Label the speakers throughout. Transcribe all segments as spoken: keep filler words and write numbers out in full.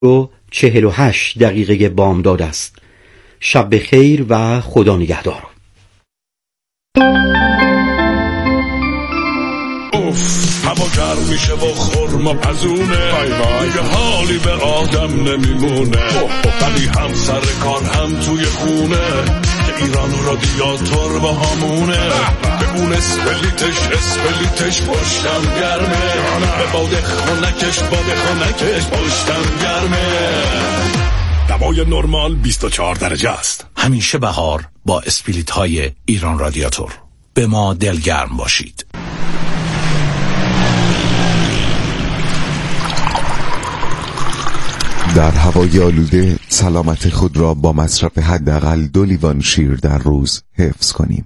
Speaker 1: و چهل و هشت دقیقه بامداد است. شب بخیر و خدا نگهدار.
Speaker 2: اوف هوا گرم میشه و خورما پزونه، دیگه حالی به آدم نمیمونه، ولی هم سر کار هم توی خونه که ایران رادیاتور با همونه، به اون اسپلیتش اسپلیتش پشتم گرمه، به باده خونکش باده خونکش پشتم گرمه. دوای نرمال بیست و چهار درجه است.
Speaker 3: همیشه بهار با اسپلیت های ایران رادیاتور. به ما دلگرم باشید.
Speaker 4: در هوای آلوده سلامت خود را با مصرف حداقل دو لیوان شیر در روز حفظ کنیم.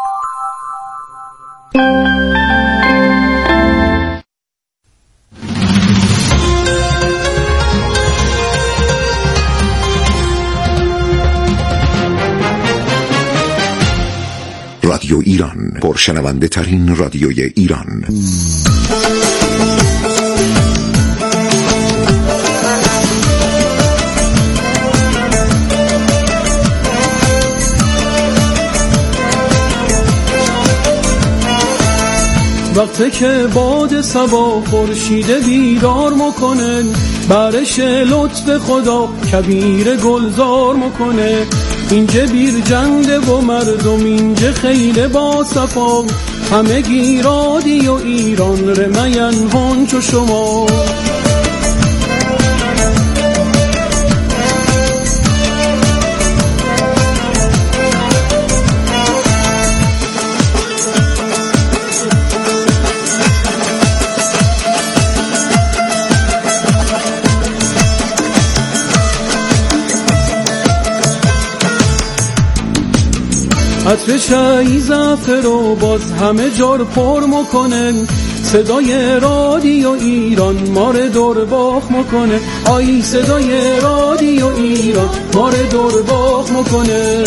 Speaker 5: رادیو ایران، پرشنونده ترین رادیوی ایران.
Speaker 6: وقتی که باد صبا خورشید بیدار مکنه، برش لطف خدا کبیر گلزار مکنه، اینجا بیر جنده و مردم اینجا خیلی با صفا، همه گیرادی و ایران رمین هون چو شما. عطر چای زعفر رو باز همه جار پر میکنه، صدای رادیو ایران مار دور باخ میکنه، آی صدای رادیو ایران مار دور باخ میکنه.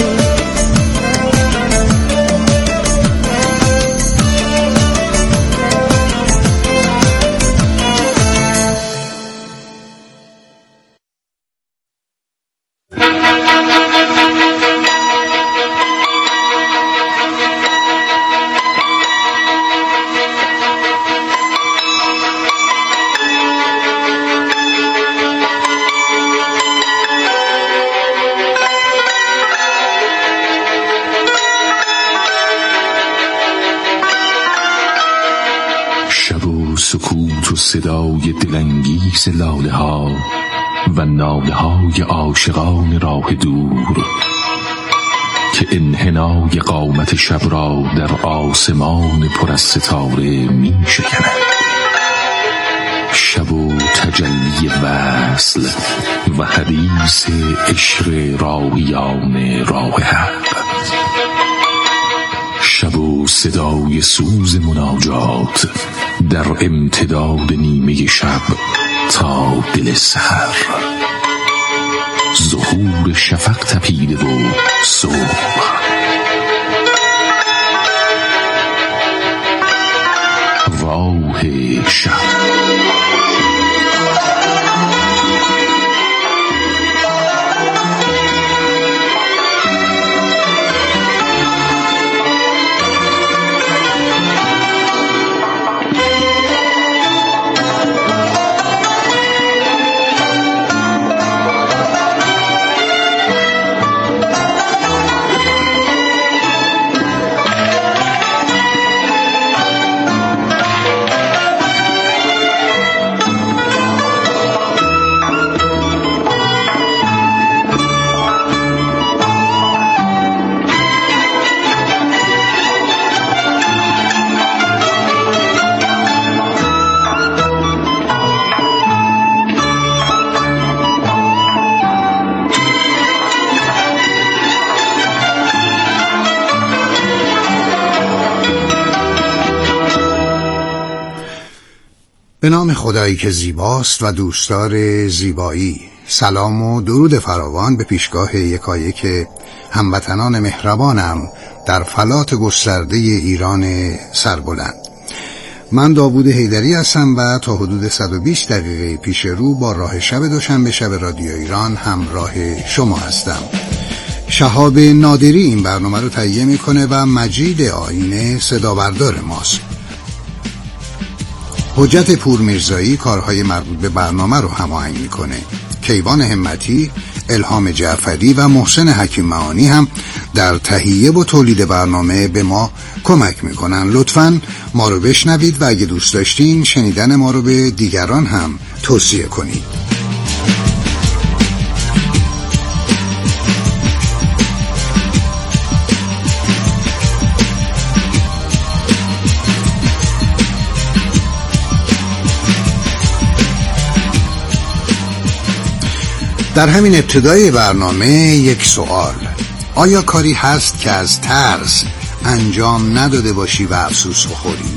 Speaker 7: صدای دلانگیز لاله ها و ناله های عاشقان راه دور که انحنای قامت شب را در آسمان پر از ستاره می شکند. شب و تجلی وصل و حدیث عشق راهیان راه حق، شب و صدای سوز مناجات در امتداد نیمه شب تا دل سحر، ظهور شفق تپیده و صبح، راه شب.
Speaker 8: به نام خدایی که زیباست و دوستدار زیبایی، سلام و درود فراوان به پیشگاه یکایک هموطنان مهربانم در فلات گسترده ایران سربلند. من داوود حیدری هستم و تا حدود صد و بیست دقیقه پیش رو با راه شب دوشنبه شب رادیو ایران همراه شما هستم. شهاب نادری این برنامه رو تهیه میکنه و مجید آینه صدا بردار ماست. حجت پورمیرزایی کارهای مربوط به برنامه رو هماهنگ میکنه. کیوان همتی، الهام جعفری و محسن حکیم معانی هم در تهیه و تولید برنامه به ما کمک میکنن. لطفاً ما رو بشنوید و اگه دوست داشتین شنیدن ما رو به دیگران هم توصیه کنید. در همین ابتدای برنامه یک سوال: آیا کاری هست که از ترس انجام نداده باشی و افسوس بخوری؟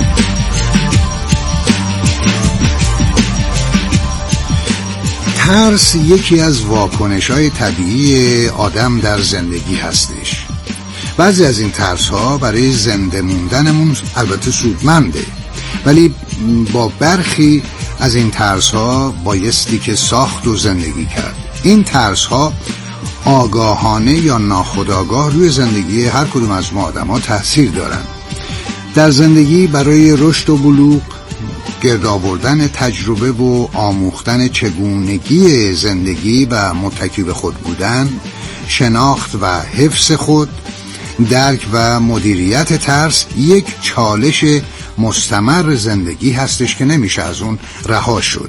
Speaker 8: ترس یکی از واکنش‌های طبیعی آدم در زندگی هستش. بعضی از این ترس‌ها برای زنده موندنمون البته سودمنده، ولی با برخی از این ترس‌ها بایستی که ساخت و زندگی کرد. این ترس‌ها آگاهانه یا ناخودآگاه روی زندگی هر کدوم از ما آدم‌ها تأثیر دارن. در زندگی برای رشد و بلوغ، گرد آوردن تجربه و آموختن چگونگی زندگی و متکی به خود بودن، شناخت و حفظ خود، درک و مدیریت ترس یک چالش مستمر زندگی هستش که نمیشه از اون رها شد.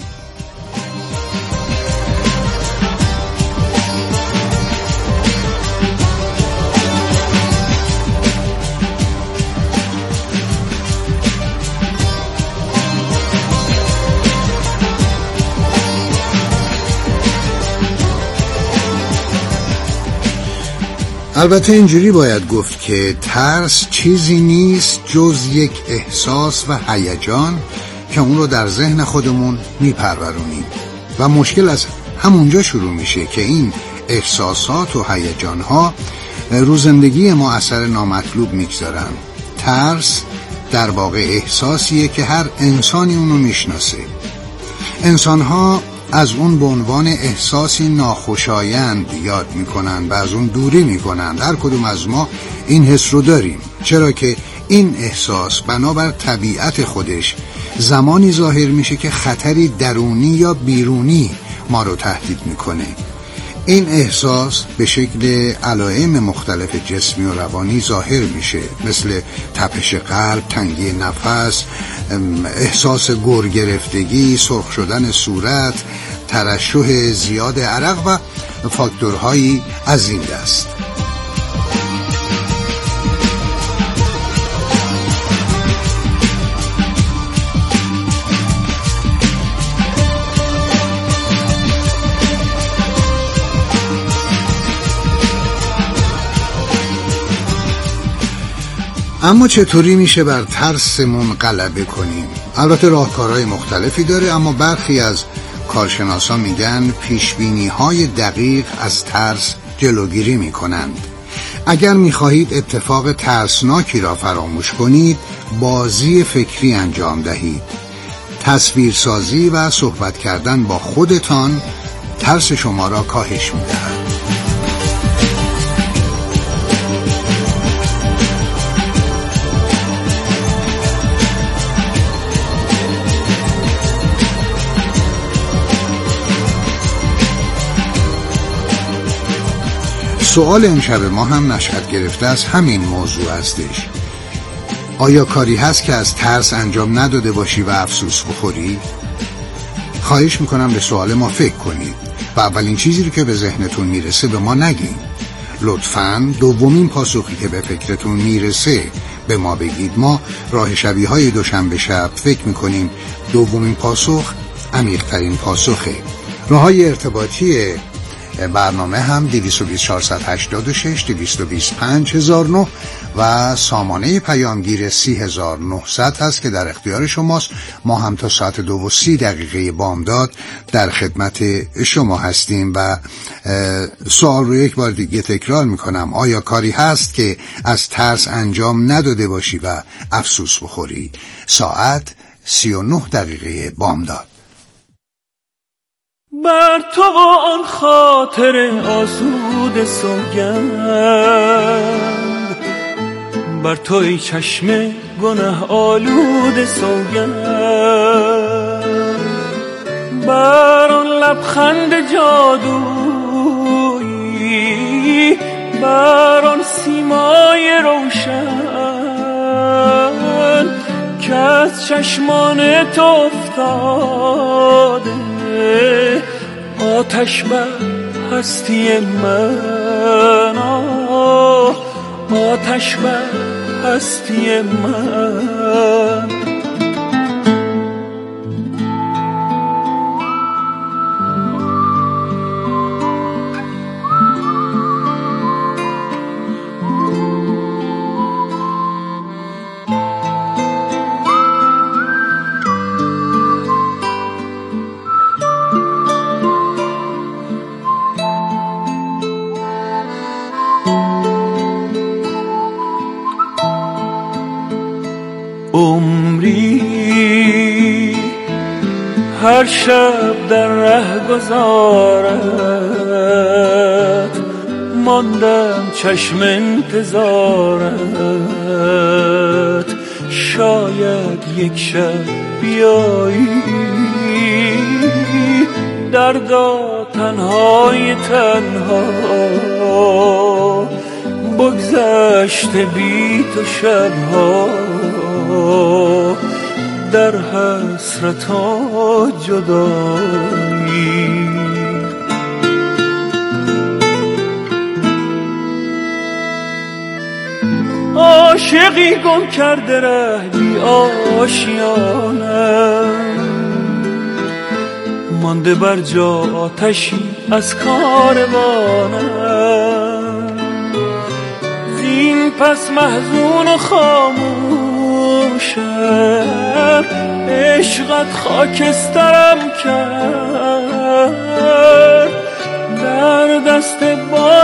Speaker 8: البته اینجوری باید گفت که ترس چیزی نیست جز یک احساس و هیجان که اون رو در ذهن خودمون میپرورونیم و مشکل از همونجا شروع میشه که این احساسات و هیجانها رو زندگی ما اثر نامطلوب میگذارن. ترس در واقع احساسیه که هر انسانی اونو میشناسه. انسانها از اون به عنوان احساسی ناخوشایند یاد میکنن و از اون دوری میکنن. هر کدوم از ما این حس رو داریم، چرا که این احساس بنابر طبیعت خودش زمانی ظاهر میشه که خطری درونی یا بیرونی ما رو تهدید میکنه. این احساس به شکل علائم مختلف جسمی و روانی ظاهر میشه، مثل تپش قلب، تنگی نفس، احساس گر گرفتگی، سرخ شدن صورت، ترشح زیاد عرق و فاکتورهایی از این دست. اما چطوری میشه بر ترسمون غلبه کنیم؟ البته راهکارهای مختلفی داره، اما برخی از کارشناسان میگن پیشبینی‌های دقیق از ترس جلوگیری میکنند. اگر میخواهید اتفاق ترسناکی را فراموش کنید، بازی فکری انجام دهید. تصویرسازی و صحبت کردن با خودتان ترس شما را کاهش میدهد. سوال امشب ما هم نشأت گرفته از همین موضوع هستش. آیا کاری هست که از ترس انجام نداده باشی و افسوس بخوری؟ خواهش میکنم به سوال ما فکر کنید و اولین چیزی رو که به ذهنتون میرسه به ما نگین. لطفاً دومین پاسخی که به فکرتون میرسه به ما بگید. ما راه شبیه های دوشنبه شب فکر میکنیم دومین پاسخ عمیق‌ترین پاسخه. راه های ارتباطی برنامه هم دویست و بیست چهارصد و هشتاد و شش دویست و بیست پنج هزار و نه و سامانه پیامگیر سی هزار و نهصد هست که در اختیار شماست. ما هم تا ساعت دو و سی دقیقه بامداد در خدمت شما هستیم و سوال رو یک بار دیگه تکرار میکنم: آیا کاری هست که از ترس انجام نداده باشی و افسوس بخوری؟ ساعت سی و نه دقیقه بامداد.
Speaker 6: بر تو آن خاطر آسود سوگند، بر تو ای چشم گناه آلود سوگند، بر آن لبخند جادویی، بر آن سیمای روشن که از چشمان تو افتاده، آتش بر هستی من، آتش بر هستی من. عمری هر شب در ره گذارت، ماندم چشم انتظارت، شاید یک شب بیایی دردا تنهای تنها، بگذشته بی تو شبها در حسرت و جدایی. عاشقی گم کرده ره بی آشیانم، مانده بر جا آتشی از کاروانم، زین پس محزون و خاموشم، عشقت خاکسترم کرد، در دست باد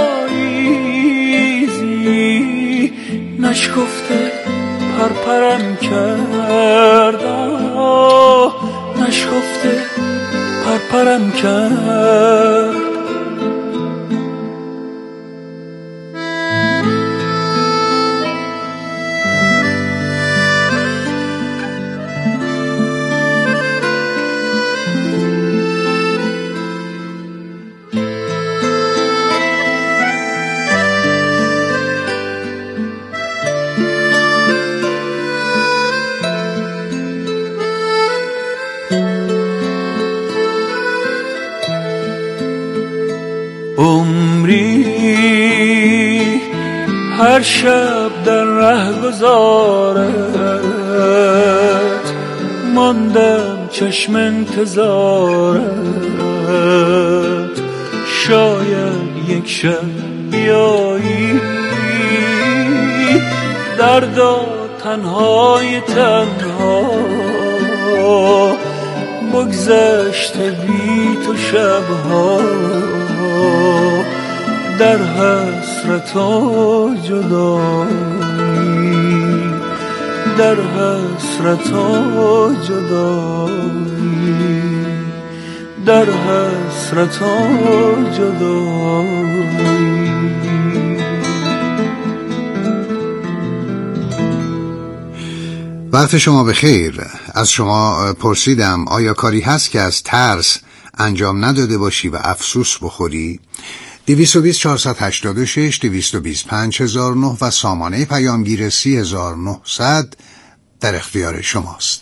Speaker 6: پاییزی نشکفته پرپرم کرد، نشکفته پرپرم کرد. عمری هر شب در ره گذارت، ماندم چشم انتظارت، شاید یک شب بیایی دردا تنهای تنها، بگذشته بی تو شبها در حسرت و جدایی، در حسرت و جدایی، در حسرت و جدایی.
Speaker 8: وقت شما بخیر. از شما پرسیدم آیا کاری هست که از ترس انجام نداده باشی و افسوس بخوری؟ دویست و بیست چهارصد و هشتاد و شش دویست و بیست پنج هزار و نه و سامانه پیامگیر سی هزار و نهصد در اختیار شماست.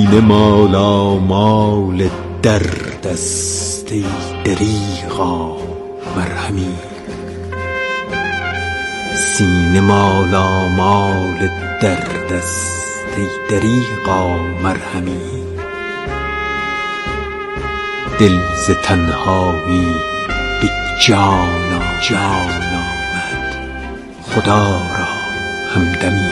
Speaker 1: سینه مالا مال درد است ای دریغا مرهمی، سینه مالا مال درد است ای دریغا مرهمی، دل ز تنهایی به جان جان آمد خدا را همدمی.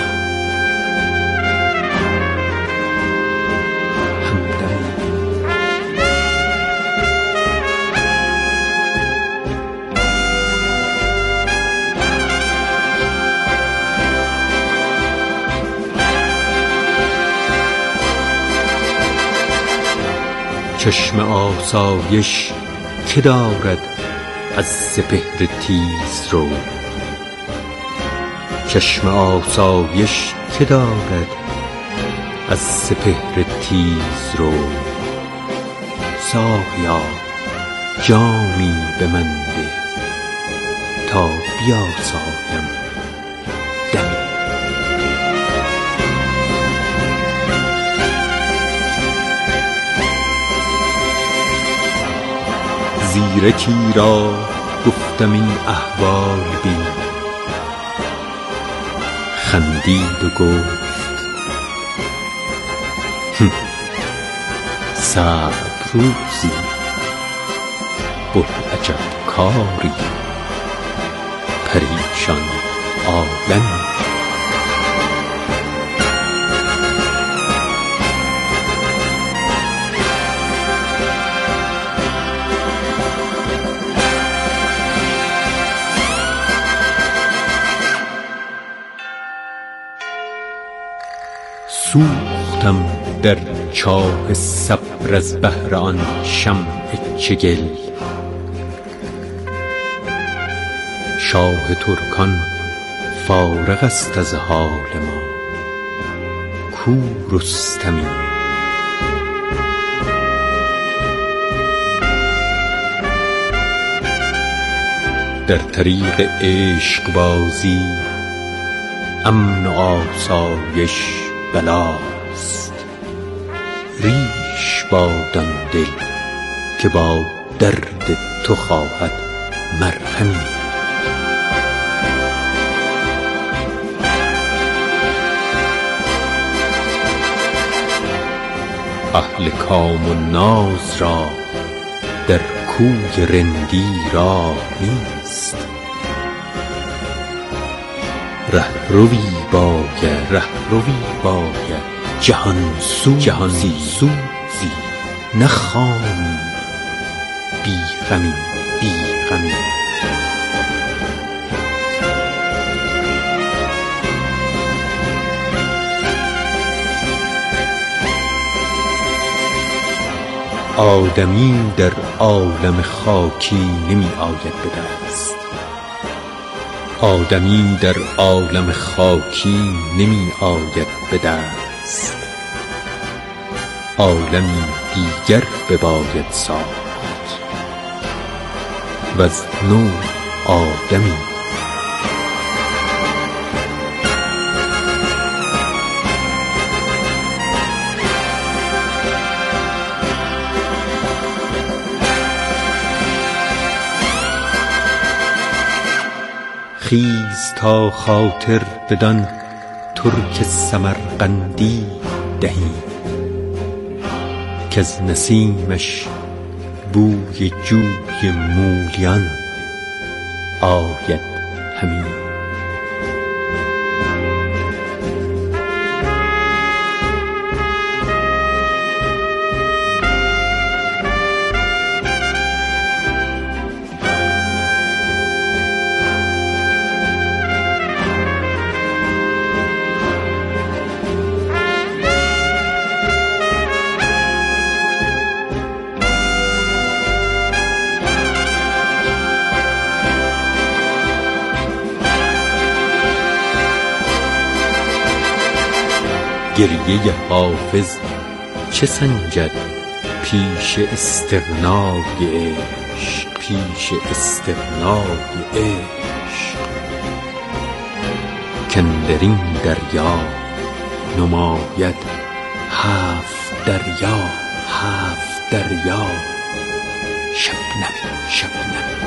Speaker 1: چشم آسایش که دارد از سپهر تیز رو، چشم آسایش که دارد از سپهر تیز رو، ساقیا جامی به من ده تا بیاسایم دمی. زیرکی را گفتم این احوال بین، خندید و گفت صبر روزی بوالعجب کاری، پریشان عالمی. سوختم در چاه صبر از بهر آن شمع چگل، شاه ترکان فارغ است از حال ما، کو رستمی. در طریق عشق بازی امن و آسایش بلاست، ریش بادان دل که با درد تو خواهد مرهمی. اهل کام و ناز را در کوی رندی راه نیست، رهروی باید رهروی باید جهان سوزی جهان سوزی نه خامی بی غمی بی غمی. آدمی در عالم خاکی نمی آید به دست، آدمی در عالم خاکی نمی آید به دست، عالمی دیگر بباید ساخت وز نو آدمی. خیز تا خاطر بدان ترک سمرقندی دهیم، کز نسیمش بوی جوی مولیان آید همی. گریه حافظ چه سنجد پیش استغنای عشق، پیش استغنای عشق، کاندرین دریا نماید هفت
Speaker 6: دریا هفت دریا شبنمی شبنمی.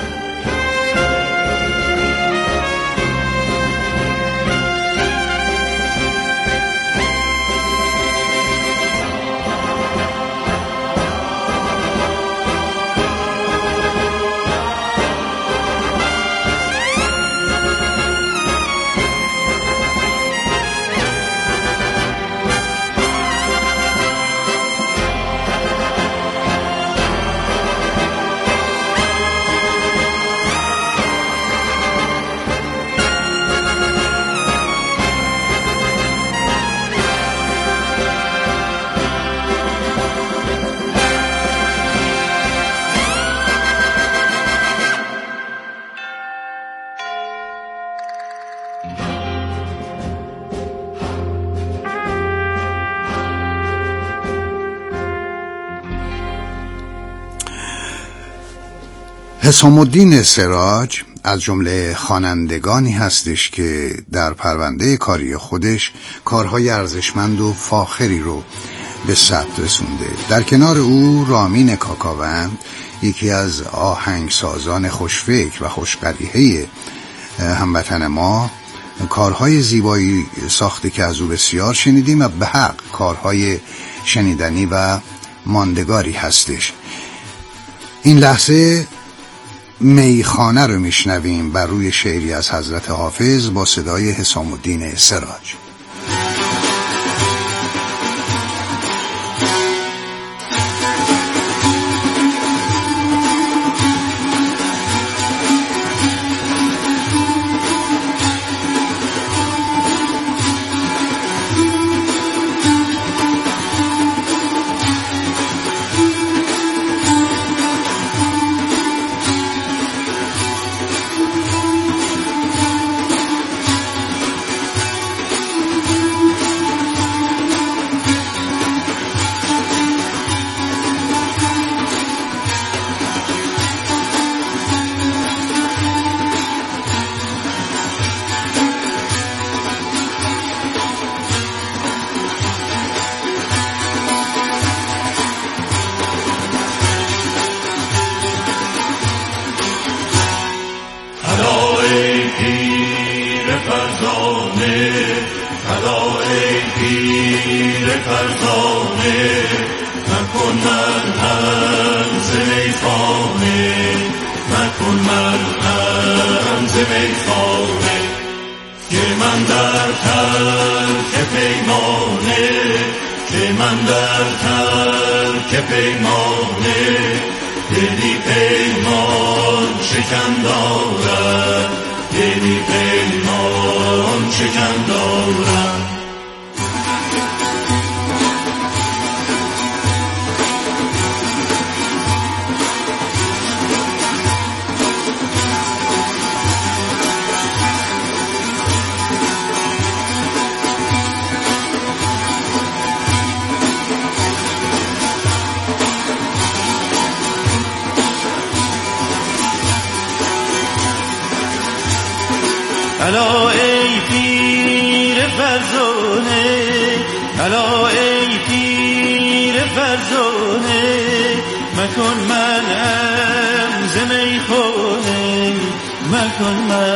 Speaker 8: حسام الدین سراج از جمله خوانندگانی هستش که در پرونده کاری خودش کارهای ارزشمند و فاخری رو به ثبت رسونده. در کنار او رامین کاکاوند، یکی از آهنگسازان خوشفکر و خوشقریحه هموطن ما، کارهای زیبایی ساخته که از او بسیار شنیدیم و به حق کارهای شنیدنی و ماندگاری هستش. این لحظه میخانه رو میشنویم بر روی شعری از حضرت حافظ با صدای حسام الدین سراج.
Speaker 9: الا ای پیر فرزانه، الا ای پیر فرزانه، مکن منم ز میخانه، مکن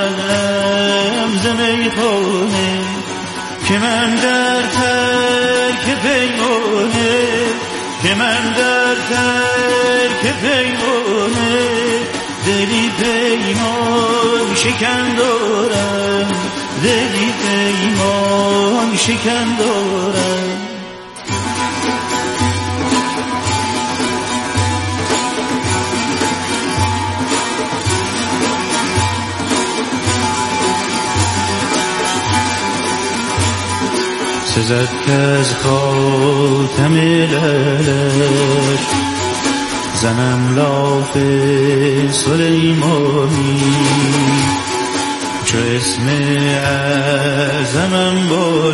Speaker 9: منم ز میخانه، که من در ترک پیمانه، که من در ترک پیمانه، دلی پیمان شکن دارم، دلی پیمان شکن دارم. سزد که از خاتم لالش زنم لاف سلیمانی، چو اسم اعظمم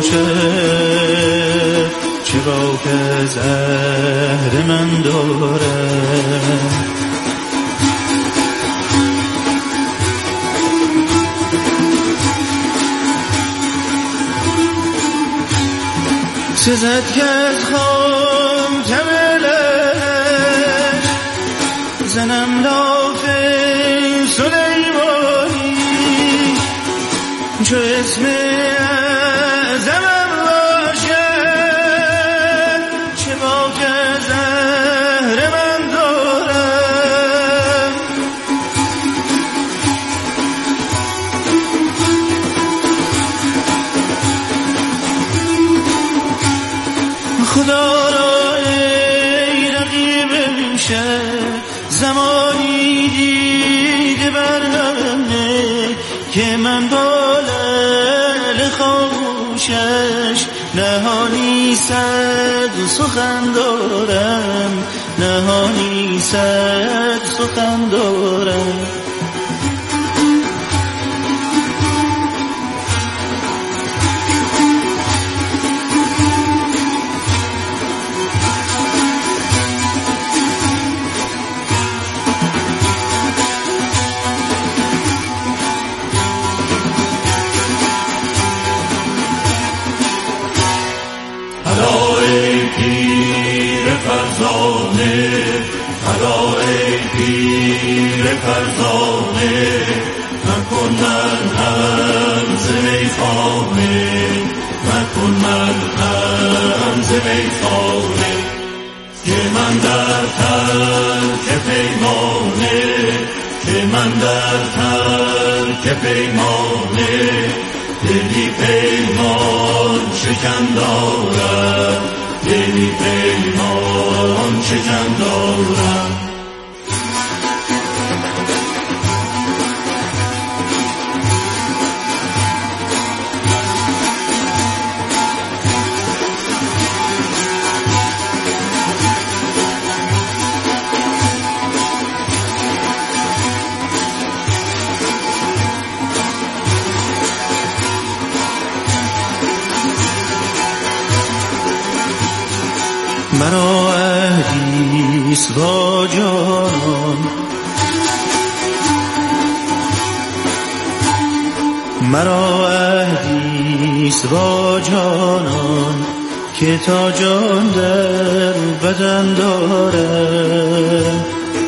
Speaker 9: باشد چرا که از عهد من دارد. سزد که از خاتم چو اسم اعظمم باشد چه باک زهر من دارم. خدا را ای رقیب امشب زمانی دیده برهنه که من با لعل خاموشش نهانی صد سخن دارم، نهانی صد سخن دارم.
Speaker 2: خدای پیر فرزانه مکن من هم ز میخانه، مکن من هم ز میخانه که من در ترک پیمانه، که من در ترک پیمانه دلی پیمان شکن دارم، دلی پیمان شکن دارم.
Speaker 9: مرا عهدیست با جانان، مرا عهدیست با جانان که تا جان در بدن دارم.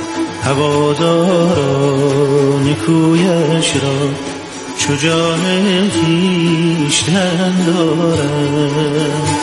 Speaker 9: هواداران کویش را چو جان خویشتن دارم.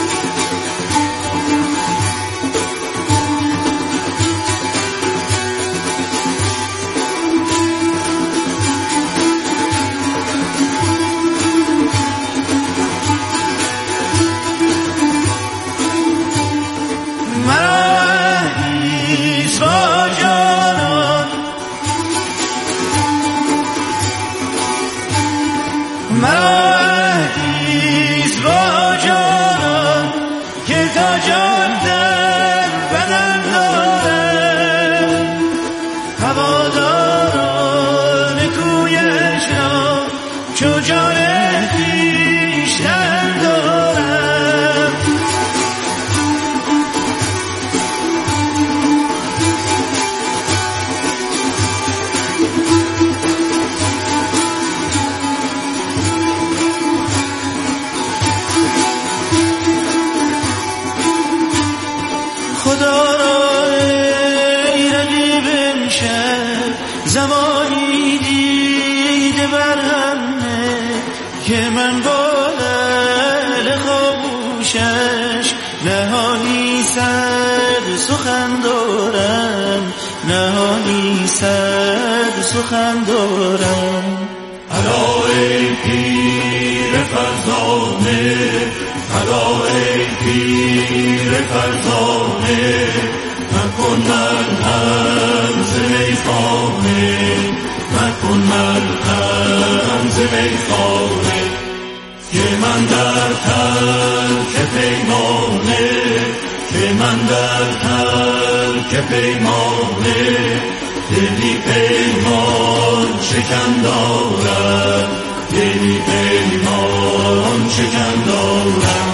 Speaker 2: سخن دارم. علای پیر فرزانه، علای پیر فرزانه مکن من هم ز میخانه، مکن من هم ز میخانه که من در ترک پیمانه، که من در ترک پیمانه دلی پیمان شکن دارم، دلی پیمان شکن دارم.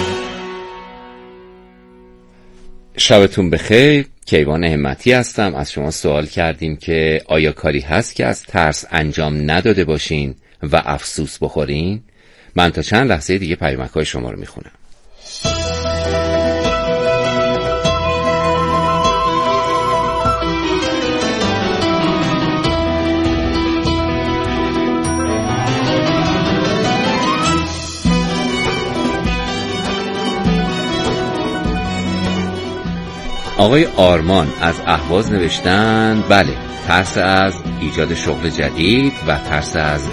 Speaker 10: شبتون بخیر. کیوان همتی هستم. از شما سوال کردیم که آیا کاری هست که از ترس انجام نداده باشین و افسوس بخورین؟ من تا چند لحظه دیگه پیامک‌های شما رو میخونم. آقای آرمان از اهواز نوشتن بله، ترس از ایجاد شغل جدید و ترس از